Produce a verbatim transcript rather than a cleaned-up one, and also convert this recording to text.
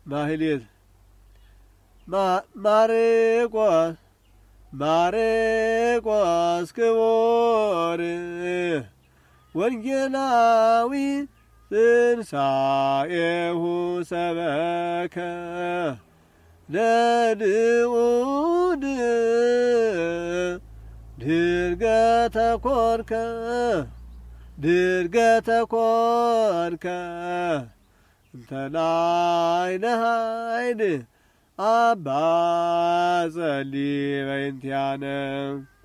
ማህሌት ማርቆስ ማርቆስ ክቡር ወንጌላዊ ትንሣኤሁ ሰበከ ለድኡድ ድርገተ ኮርከ ድርገተ ኮርከ እንተ ላዕለ ኃይል አባ ጸልይ በእንቲአነ